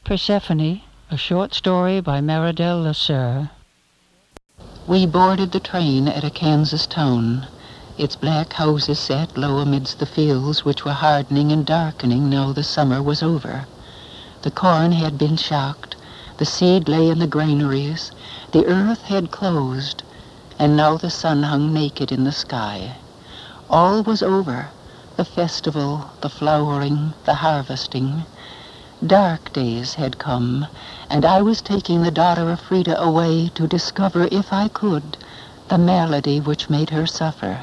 Persephone, a short story by Meridel Lasser. We boarded the train at a Kansas town. Its black houses sat low amidst the fields which were hardening and darkening now the summer was over. The corn had been shocked, the seed lay in the granaries, the earth had closed, and now the sun hung naked in the sky. All was over, the festival, the flowering, the harvesting. Dark days had come, and I was taking the daughter of Frida away to discover, if I could, the malady which made her suffer.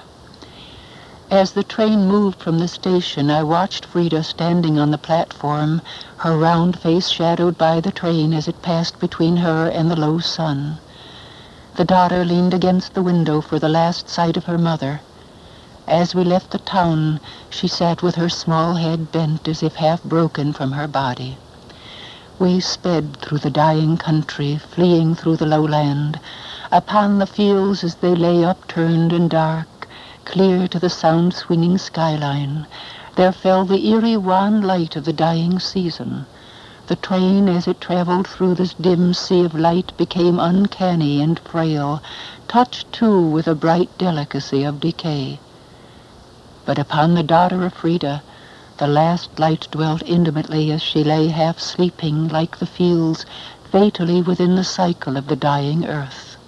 As the train moved from the station, I watched Frida standing on the platform, her round face shadowed by the train as it passed between her and the low sun. The daughter leaned against the window for the last sight of her mother. As we left the town, she sat with her small head bent as if half broken from her body. We sped through the dying country, fleeing through the lowland. Upon the fields as they lay upturned and dark, clear to the sound-swinging skyline, there fell the eerie wan light of the dying season. The train, as it traveled through this dim sea of light, became uncanny and frail, touched too with a bright delicacy of decay. But upon the daughter of Frida, the last light dwelt intimately as she lay half sleeping like the fields, fatally within the cycle of the dying earth.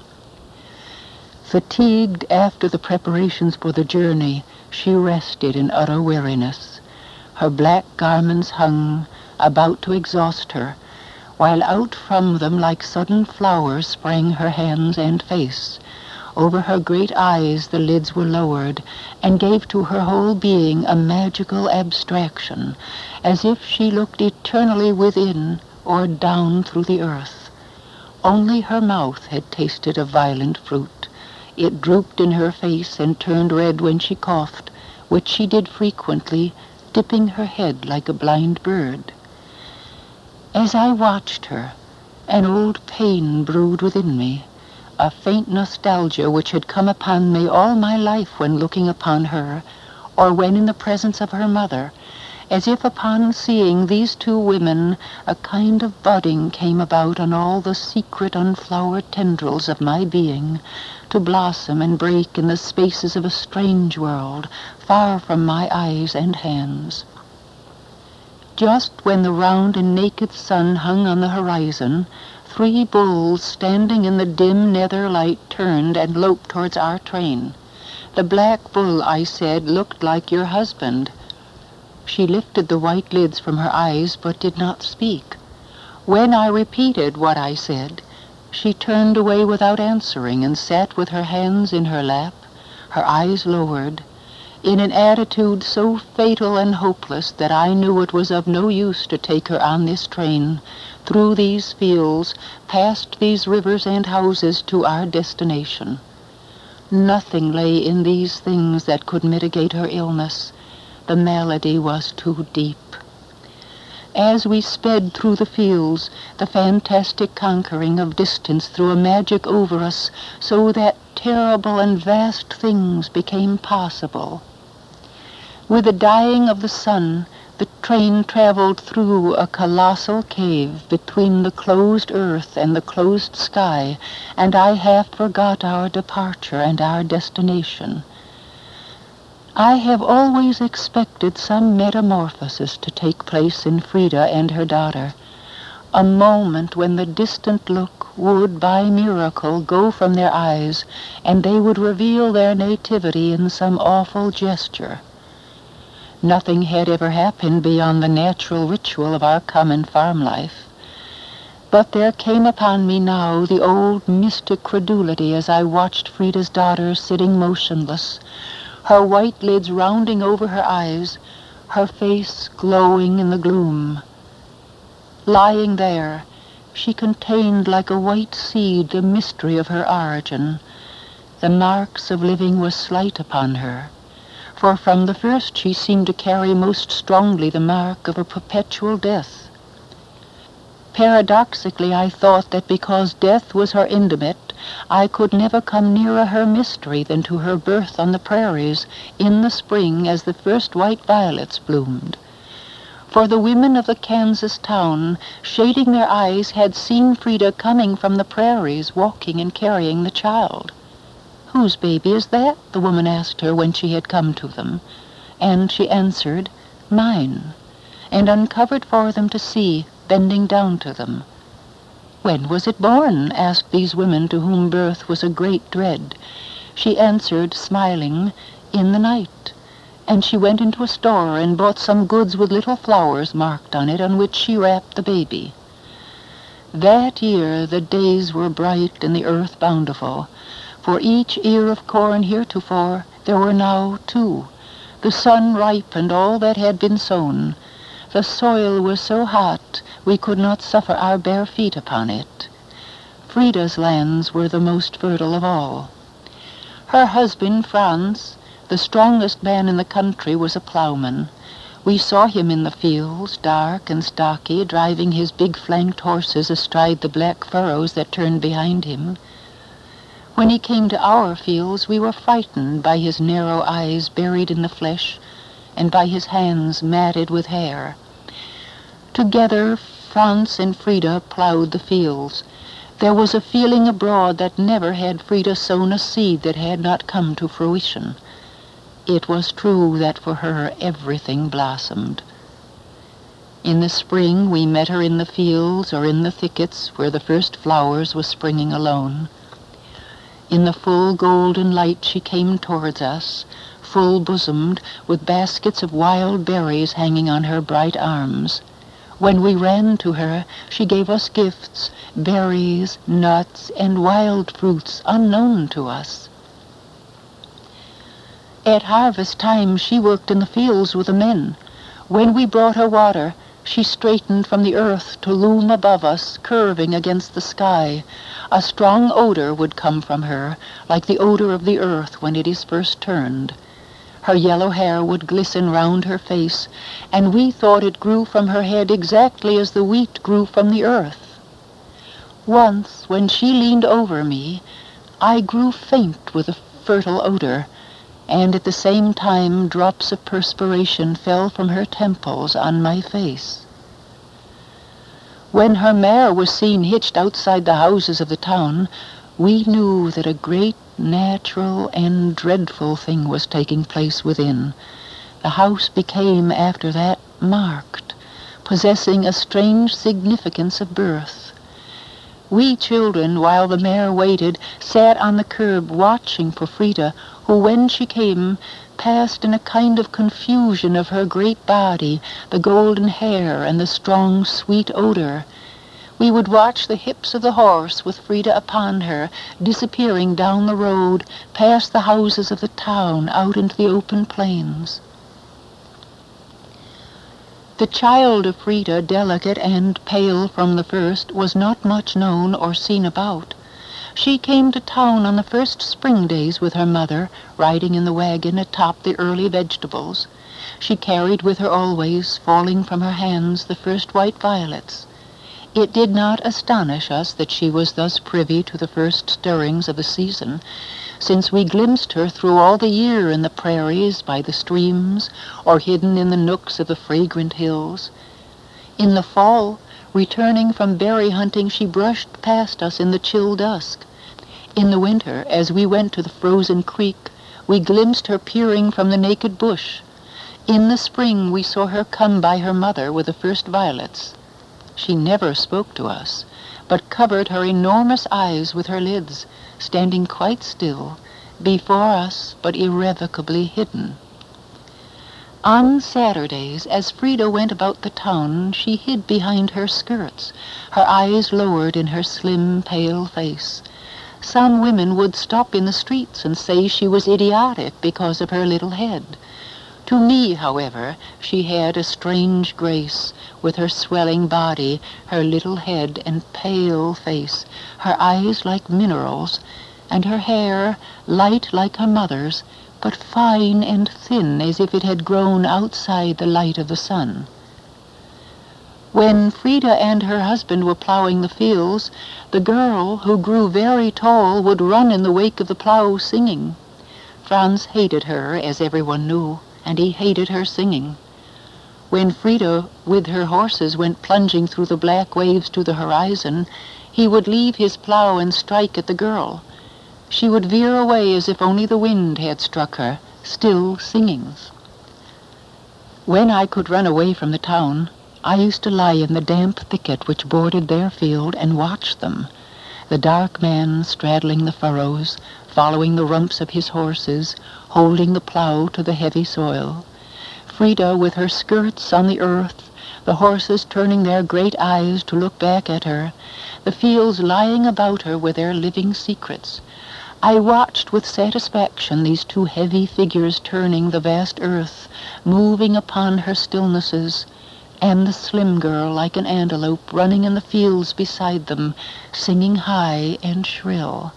Fatigued after the preparations for the journey, she rested in utter weariness. Her black garments hung, about to exhaust her, while out from them like sudden flowers sprang her hands and face. Over her great eyes the lids were lowered, and gave to her whole being a magical abstraction, as if she looked eternally within or down through the earth. Only her mouth had tasted of violent fruit. It drooped in her face and turned red when she coughed, which she did frequently, dipping her head like a blind bird. As I watched her, an old pain brewed within me, a faint nostalgia which had come upon me all my life when looking upon her, or when in the presence of her mother, as if upon seeing these two women a kind of budding came about on all the secret unflowered tendrils of my being, to blossom and break in the spaces of a strange world, far from my eyes and hands. Just when the round and naked sun hung on the horizon, 3 bulls standing in the dim nether light turned and loped towards our train. "The black bull," I said, "looked like your husband." She lifted the white lids from her eyes but did not speak. When I repeated what I said, she turned away without answering and sat with her hands in her lap, her eyes lowered, in an attitude so fatal and hopeless that I knew it was of no use to take her on this train, through these fields, past these rivers and houses to our destination. Nothing lay in these things that could mitigate her illness. The malady was too deep. As we sped through the fields, the fantastic conquering of distance threw a magic over us, so that terrible and vast things became possible. With the dying of the sun, the train traveled through a colossal cave between the closed earth and the closed sky, and I half forgot our departure and our destination. I have always expected some metamorphosis to take place in Frida and her daughter, a moment when the distant look would, by miracle, go from their eyes, and they would reveal their nativity in some awful gesture. Nothing had ever happened beyond the natural ritual of our common farm life. But there came upon me now the old mystic credulity as I watched Frida's daughter sitting motionless, her white lids rounding over her eyes, her face glowing in the gloom. Lying there, she contained like a white seed the mystery of her origin. The marks of living were slight upon her, for from the first she seemed to carry most strongly the mark of a perpetual death. Paradoxically, I thought that because death was her intimate, I could never come nearer her mystery than to her birth on the prairies in the spring as the first white violets bloomed. For the women of the Kansas town, shading their eyes, had seen Frida coming from the prairies, walking and carrying the child. "Whose baby is that?" the woman asked her when she had come to them. And she answered, "Mine," and uncovered for them to see, bending down to them. "When was it born?" asked these women, to whom birth was a great dread. She answered, smiling, "In the night." And she went into a store and bought some goods with little flowers marked on it, on which she wrapped the baby. That year the days were bright and the earth bountiful. For each ear of corn heretofore there were now 2. The sun ripened all that had been sown. The soil was so hot we could not suffer our bare feet upon it. Frida's lands were the most fertile of all. Her husband, Franz, the strongest man in the country, was a plowman. We saw him in the fields, dark and stocky, driving his big flanked horses astride the black furrows that turned behind him. When he came to our fields, we were frightened by his narrow eyes buried in the flesh, and by his hands matted with hair. Together, Franz and Frida plowed the fields. There was a feeling abroad that never had Frida sown a seed that had not come to fruition. It was true that for her everything blossomed. In the spring we met her in the fields or in the thickets where the first flowers were springing alone. In the full golden light she came towards us, full-bosomed, with baskets of wild berries hanging on her bright arms. When we ran to her, she gave us gifts, berries, nuts, and wild fruits unknown to us. At harvest time she worked in the fields with the men. When we brought her water, she straightened from the earth to loom above us, curving against the sky. A strong odor would come from her, like the odor of the earth when it is first turned. Her yellow hair would glisten round her face, and we thought it grew from her head exactly as the wheat grew from the earth. Once, when she leaned over me, I grew faint with the fertile odor, and at the same time drops of perspiration fell from her temples on my face. When her mare was seen hitched outside the houses of the town, we knew that a great natural and dreadful thing was taking place within. The house became, after that, marked, possessing a strange significance of birth. We children, while the mare waited, sat on the curb watching for Frida, who, when she came, passed in a kind of confusion of her great body, the golden hair and the strong, sweet odor. We would watch the hips of the horse with Frida upon her, disappearing down the road, past the houses of the town, out into the open plains. The child of Frida, delicate and pale from the first, was not much known or seen about. She came to town on the first spring days with her mother, riding in the wagon atop the early vegetables. She carried with her always, falling from her hands, the first white violets. It did not astonish us that she was thus privy to the first stirrings of the season, since we glimpsed her through all the year in the prairies, by the streams, or hidden in the nooks of the fragrant hills. In the fall, returning from berry hunting, she brushed past us in the chill dusk. In the winter, as we went to the frozen creek, we glimpsed her peering from the naked bush. In the spring, we saw her come by her mother with the first violets. She never spoke to us, but covered her enormous eyes with her lids, standing quite still, before us, but irrevocably hidden. On Saturdays, as Frida went about the town, she hid behind her skirts, her eyes lowered in her slim, pale face. Some women would stop in the streets and say she was idiotic because of her little head. To me, however, she had a strange grace, with her swelling body, her little head and pale face, her eyes like minerals, and her hair light like her mother's, but fine and thin as if it had grown outside the light of the sun. When Frida and her husband were plowing the fields, the girl, who grew very tall, would run in the wake of the plow singing. Franz hated her, as everyone knew, and he hated her singing. When Frida, with her horses, went plunging through the black waves to the horizon, he would leave his plow and strike at the girl. She would veer away as if only the wind had struck her, still singing. When I could run away from the town, I used to lie in the damp thicket which bordered their field and watch them, the dark man straddling the furrows, following the rumps of his horses, holding the plow to the heavy soil. Frida with her skirts on the earth, the horses turning their great eyes to look back at her, the fields lying about her with their living secrets. I watched with satisfaction these two heavy figures turning the vast earth, moving upon her stillnesses, and the slim girl like an antelope running in the fields beside them, singing high and shrill.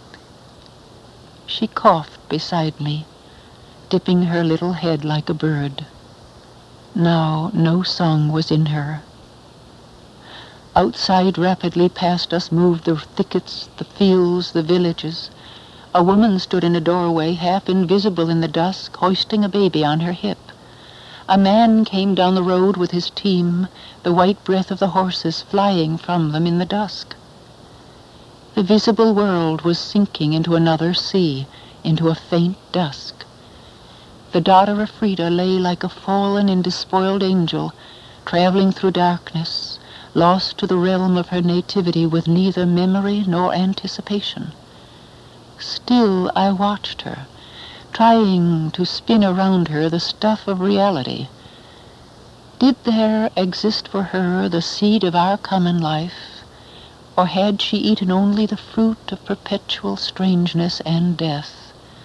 She coughed beside me, dipping her little head like a bird. Now no song was in her. Outside rapidly past us moved the thickets, the fields, the villages. A woman stood in a doorway, half invisible in the dusk, hoisting a baby on her hip. A man came down the road with his team, the white breath of the horses flying from them in the dusk. The visible world was sinking into another sea, into a faint dusk. The daughter of Frida lay like a fallen and despoiled angel, traveling through darkness, lost to the realm of her nativity with neither memory nor anticipation. Still I watched her, trying to spin around her the stuff of reality. Did there exist for her the seed of our common life, or had she eaten only the fruit of perpetual strangeness and death?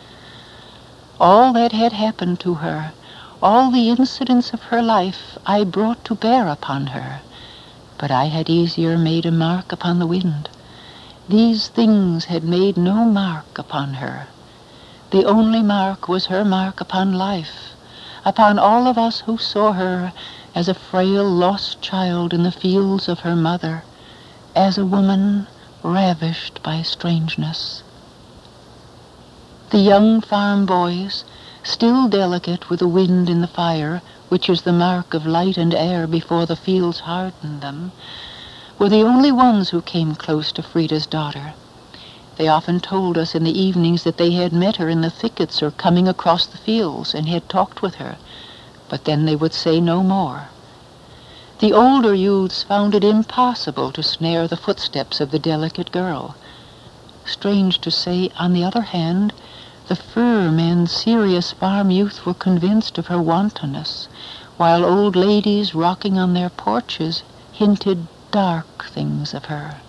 All that had happened to her, all the incidents of her life, I brought to bear upon her, but I had easier made a mark upon the wind. These things had made no mark upon her. The only mark was her mark upon life, upon all of us who saw her as a frail lost child in the fields of her mother, as a woman ravished by strangeness. The young farm boys, still delicate with the wind and the fire, which is the mark of light and air before the fields hardened them, were the only ones who came close to Frida's daughter. They often told us in the evenings that they had met her in the thickets or coming across the fields and had talked with her, but then they would say no more. The older youths found it impossible to snare the footsteps of the delicate girl. Strange to say, on the other hand, the firm and serious farm youth were convinced of her wantonness, while old ladies rocking on their porches hinted dark things of her.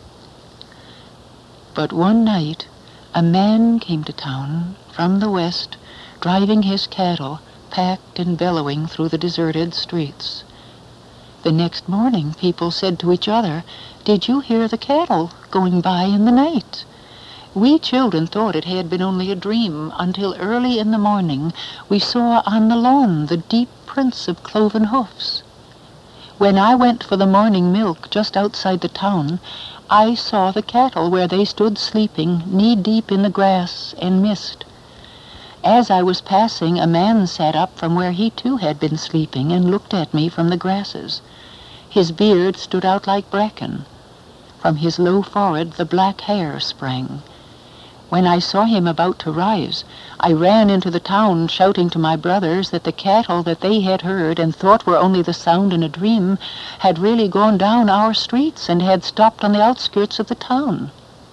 But one night a man came to town from the west, driving his cattle, packed and bellowing through the deserted streets. The next morning people said to each other, "Did you hear the cattle going by in the night?" We children thought it had been only a dream, until early in the morning we saw on the lawn the deep prints of cloven hoofs. When I went for the morning milk just outside the town, I saw the cattle where they stood sleeping, knee-deep in the grass and mist. As I was passing, a man sat up from where he too had been sleeping and looked at me from the grasses. His beard stood out like bracken. From his low forehead the black hair sprang. When I saw him about to rise, I ran into the town, shouting to my brothers that the cattle that they had heard and thought were only the sound in a dream had really gone down our streets and had stopped on the outskirts of the town.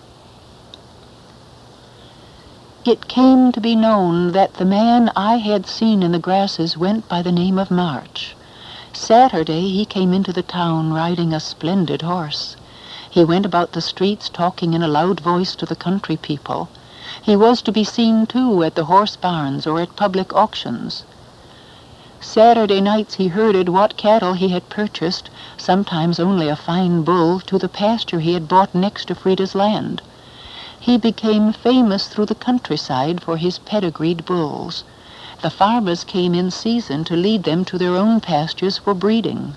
It came to be known that the man I had seen in the grasses went by the name of March. Saturday he came into the town riding a splendid horse. He went about the streets talking in a loud voice to the country people. He was to be seen, too, at the horse barns or at public auctions. Saturday nights he herded what cattle he had purchased, sometimes only a fine bull, to the pasture he had bought next to Frida's land. He became famous through the countryside for his pedigreed bulls. The farmers came in season to lead them to their own pastures for breeding.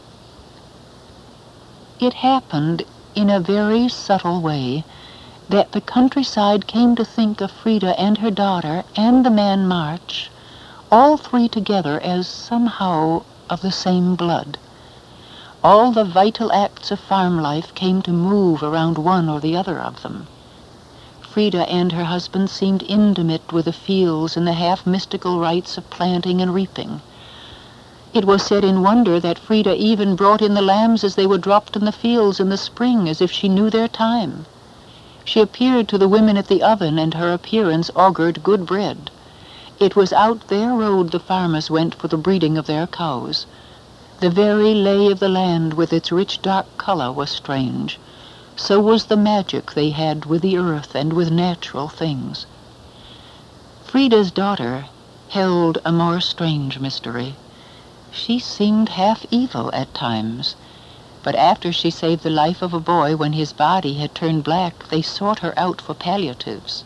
It happened in a very subtle way that the countryside came to think of Frida and her daughter and the man March, all three together, as somehow of the same blood. All the vital acts of farm life came to move around one or the other of them. Frida and her husband seemed intimate with the fields and the half-mystical rites of planting and reaping. It was said in wonder that Frida even brought in the lambs as they were dropped in the fields in the spring, as if she knew their time. She appeared to the women at the oven, and her appearance augured good bread. It was out their road the farmers went for the breeding of their cows. The very lay of the land with its rich dark color was strange. So was the magic they had with the earth and with natural things. Frida's daughter held a more strange mystery. She seemed half evil at times, but after she saved the life of a boy when his body had turned black, they sought her out for palliatives.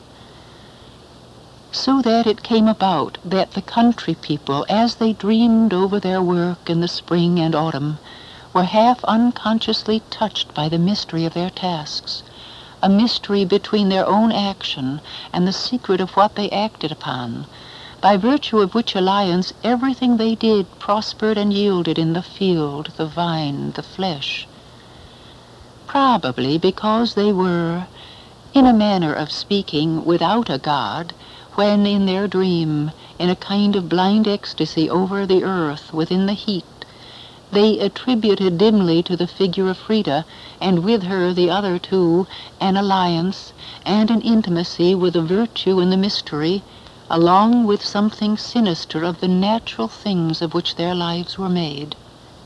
So that it came about that the country people, as they dreamed over their work in the spring and autumn, were half unconsciously touched by the mystery of their tasks, a mystery between their own action and the secret of what they acted upon, by virtue of which alliance everything they did prospered and yielded in the field, the vine, the flesh. Probably because they were, in a manner of speaking, without a god, when in their dream, in a kind of blind ecstasy over the earth within the heat, they attributed dimly to the figure of Frida, and with her the other two, an alliance and an intimacy with the virtue and the mystery, along with something sinister of the natural things of which their lives were made.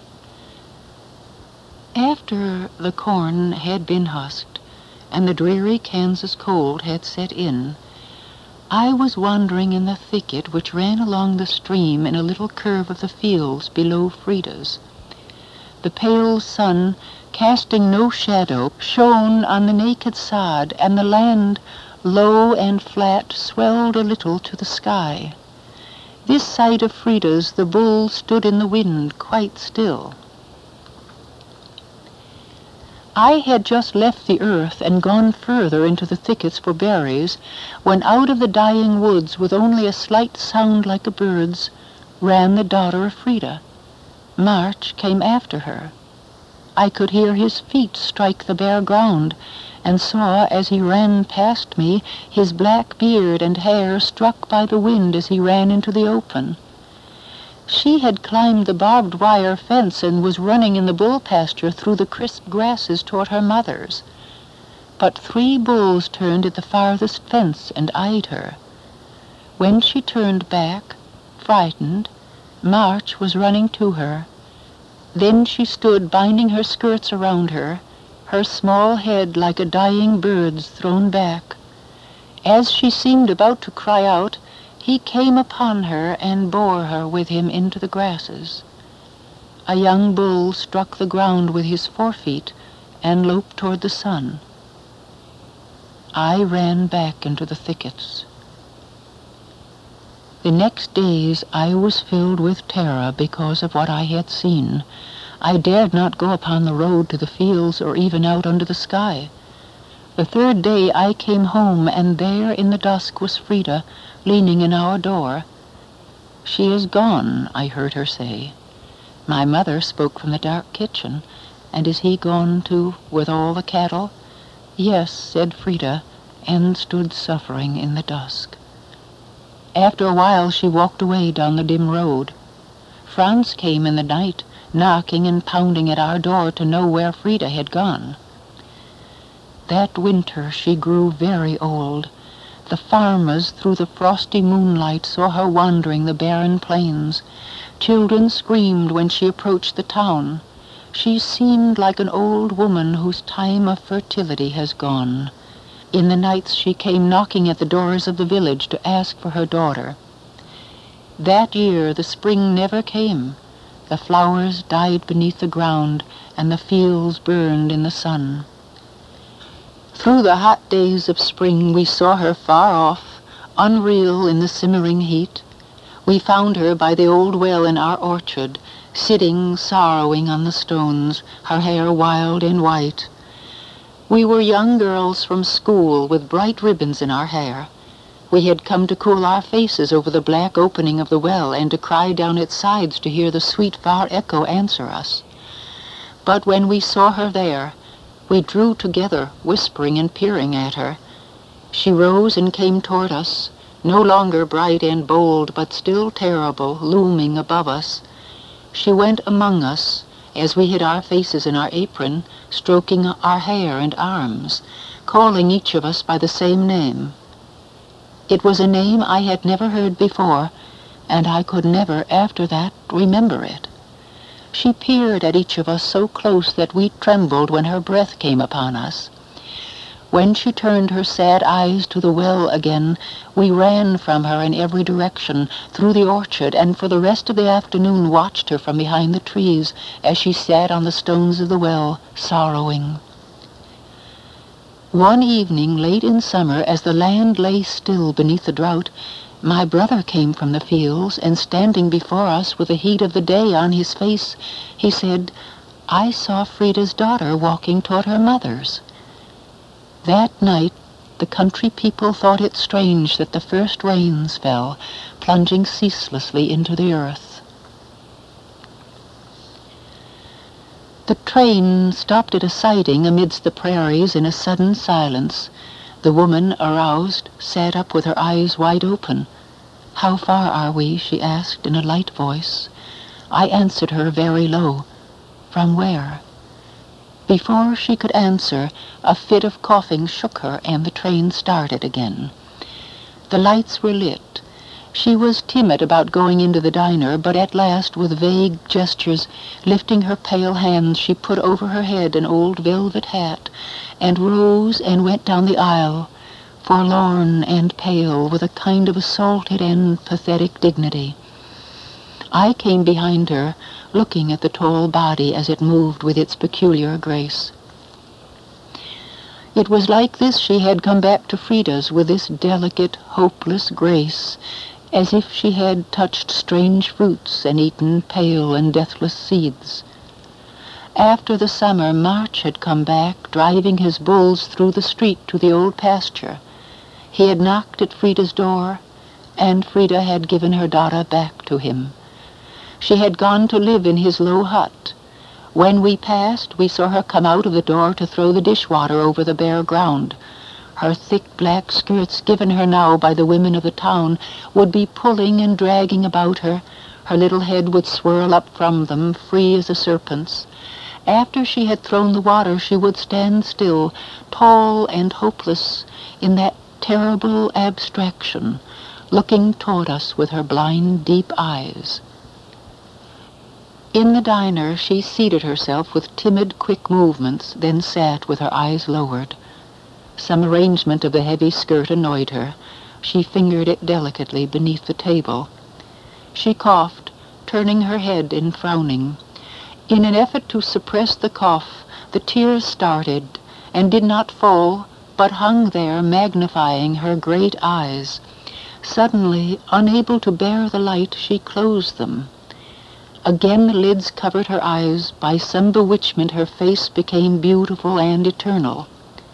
After the corn had been husked, and the dreary Kansas cold had set in, I was wandering in the thicket which ran along the stream in a little curve of the fields below Frida's. The pale sun, casting no shadow, shone on the naked sod, and the land, low and flat, swelled a little to the sky. This side of Frida's the bull stood in the wind, quite still. I had just left the earth and gone further into the thickets for berries, when out of the dying woods, with only a slight sound like a bird's, ran the daughter of Frida. March came after her. I could hear his feet strike the bare ground, and saw, as he ran past me, his black beard and hair struck by the wind as he ran into the open. She had climbed the barbed wire fence and was running in the bull pasture through the crisp grasses toward her mother's. But 3 bulls turned at the farthest fence and eyed her. When she turned back, frightened, March was running to her. Then she stood binding her skirts around her, her small head like a dying bird's thrown back. As she seemed about to cry out, he came upon her and bore her with him into the grasses. A young bull struck the ground with his forefeet and loped toward the sun. I ran back into the thickets. The next days I was filled with terror because of what I had seen. I dared not go upon the road to the fields or even out under the sky. The 3rd day I came home, and there in the dusk was Frida, leaning in our door. "She is gone," I heard her say. My mother spoke from the dark kitchen. "And is he gone too, with all the cattle?" "Yes," said Frida, and stood suffering in the dusk. After a while she walked away down the dim road. Franz came in the night, knocking and pounding at our door to know where Frida had gone. That winter she grew very old. The farmers through the frosty moonlight saw her wandering the barren plains. Children screamed when she approached the town. She seemed like an old woman whose time of fertility has gone. In the nights she came knocking at the doors of the village to ask for her daughter. That year the spring never came. The flowers died beneath the ground, and the fields burned in the sun. Through the hot days of spring we saw her far off, unreal in the simmering heat. We found her by the old well in our orchard, sitting sorrowing on the stones, her hair wild and white. We were young girls from school with bright ribbons in our hair. We had come to cool our faces over the black opening of the well and to cry down its sides to hear the sweet far echo answer us. But when we saw her there, we drew together, whispering and peering at her. She rose and came toward us, no longer bright and bold, but still terrible, looming above us. She went among us, as we hid our faces in our apron, stroking our hair and arms, calling each of us by the same name. It was a name I had never heard before, and I could never, after that, remember it. She peered at each of us so close that we trembled when her breath came upon us. When she turned her sad eyes to the well again, we ran from her in every direction, through the orchard, and for the rest of the afternoon watched her from behind the trees as she sat on the stones of the well, sorrowing. One evening, late in summer, as the land lay still beneath the drought, my brother came from the fields, and standing before us with the heat of the day on his face, he said, "I saw Frida's daughter walking toward her mother's." That night, the country people thought it strange that the first rains fell, plunging ceaselessly into the earth. The train stopped at a siding amidst the prairies in a sudden silence. The woman, aroused, sat up with her eyes wide open. "How far are we?" she asked in a light voice. I answered her very low. "From where?" Before she could answer, a fit of coughing shook her, and the train started again. The lights were lit. She was timid about going into the diner, but at last, with vague gestures, lifting her pale hands, she put over her head an old velvet hat, and rose and went down the aisle, forlorn and pale, with a kind of assaulted and pathetic dignity. I came behind her, looking at the tall body as it moved with its peculiar grace. It was like this she had come back to Frida's, with this delicate, hopeless grace, as if she had touched strange fruits and eaten pale and deathless seeds. After the summer, March had come back, driving his bulls through the street to the old pasture. He had knocked at Frida's door, and Frida had given her daughter back to him. She had gone to live in his low hut. When we passed, we saw her come out of the door to throw the dishwater over the bare ground. Her thick black skirts, given her now by the women of the town, would be pulling and dragging about her. Her little head would swirl up from them, free as a serpent's. After she had thrown the water, she would stand still, tall and hopeless, in that terrible abstraction, looking toward us with her blind, deep eyes. In the diner, she seated herself with timid, quick movements, then sat with her eyes lowered. Some arrangement of the heavy skirt annoyed her. She fingered it delicately beneath the table. She coughed, turning her head and frowning. In an effort to suppress the cough, the tears started, and did not fall, but hung there, magnifying her great eyes. Suddenly, unable to bear the light, she closed them. Again the lids covered her eyes. By some bewitchment her face became beautiful and eternal.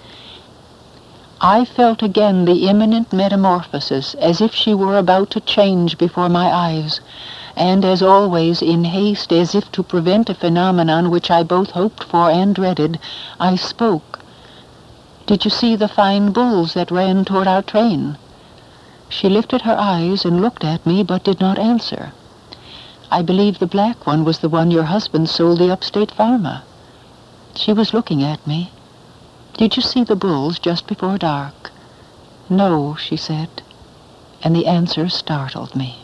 I felt again the imminent metamorphosis, as if she were about to change before my eyes, and as always, in haste, as if to prevent a phenomenon which I both hoped for and dreaded, I spoke. "Did you see the fine bulls that ran toward our train?" She lifted her eyes and looked at me, but did not answer. "I believe the black one was the one your husband sold the upstate farmer." She was looking at me. "Did you see the bulls just before dark?" "No," she said, and the answer startled me.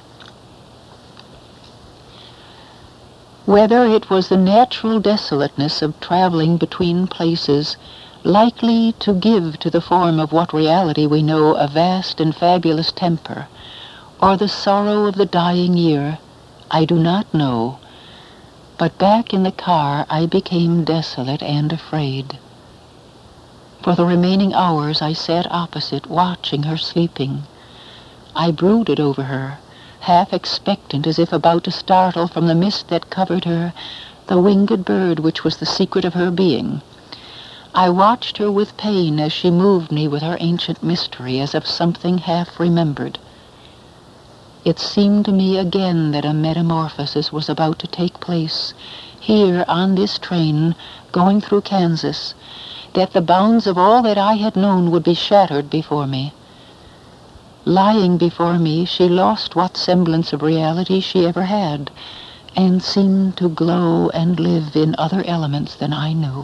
Whether it was the natural desolateness of traveling between places, likely to give to the form of what reality we know a vast and fabulous temper, or the sorrow of the dying year, I do not know, but back in the car I became desolate and afraid. For the remaining hours I sat opposite, watching her sleeping. I brooded over her, half expectant, as if about to startle from the mist that covered her, the winged bird which was the secret of her being. I watched her with pain as she moved me with her ancient mystery as of something half remembered. It seemed to me again that a metamorphosis was about to take place here on this train going through Kansas, that the bounds of all that I had known would be shattered before me. Lying before me, she lost what semblance of reality she ever had, and seemed to glow and live in other elements than I knew.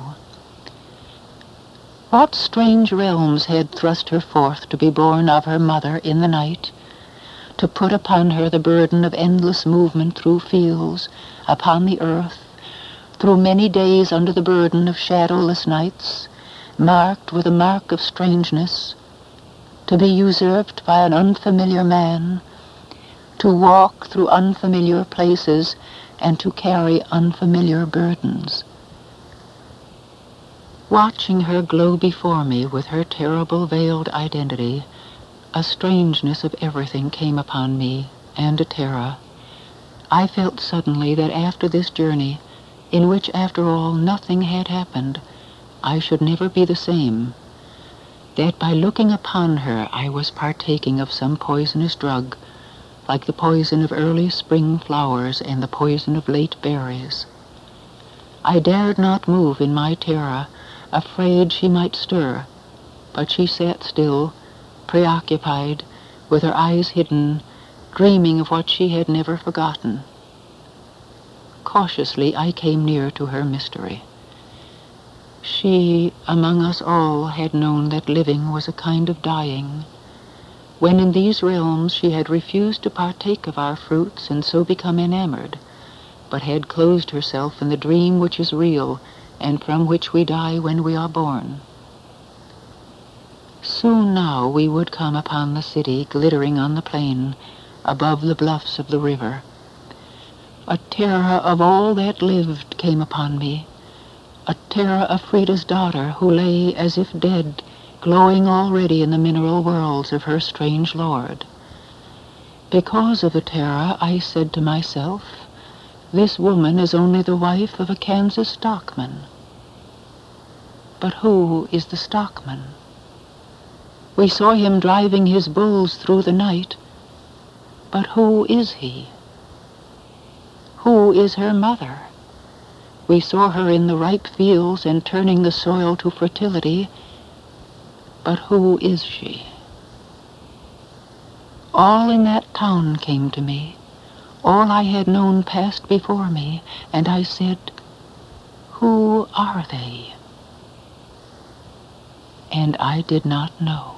What strange realms had thrust her forth to be born of her mother in the night, to put upon her the burden of endless movement through fields, upon the earth, through many days under the burden of shadowless nights, marked with a mark of strangeness, to be usurped by an unfamiliar man, to walk through unfamiliar places, and to carry unfamiliar burdens. Watching her glow before me with her terrible veiled identity, a strangeness of everything came upon me, and a terror. I felt suddenly that after this journey, in which after all nothing had happened, I should never be the same, that by looking upon her I was partaking of some poisonous drug, like the poison of early spring flowers and the poison of late berries. I dared not move in my terror, afraid she might stir, but she sat still, preoccupied, with her eyes hidden, dreaming of what she had never forgotten. Cautiously I came near to her mystery. She, among us all, had known that living was a kind of dying, when in these realms she had refused to partake of our fruits and so become enamored, but had closed herself in the dream which is real and from which we die when we are born. Soon now we would come upon the city glittering on the plain above the bluffs of the river. A terror of all that lived came upon me, a terror of Frida's daughter who lay as if dead, glowing already in the mineral worlds of her strange lord. Because of the terror, I said to myself, this woman is only the wife of a Kansas stockman. But who is the stockman? We saw him driving his bulls through the night, but who is he? Who is her mother? We saw her in the ripe fields and turning the soil to fertility, but who is she? All in that town came to me. All I had known passed before me, and I said, who are they? And I did not know.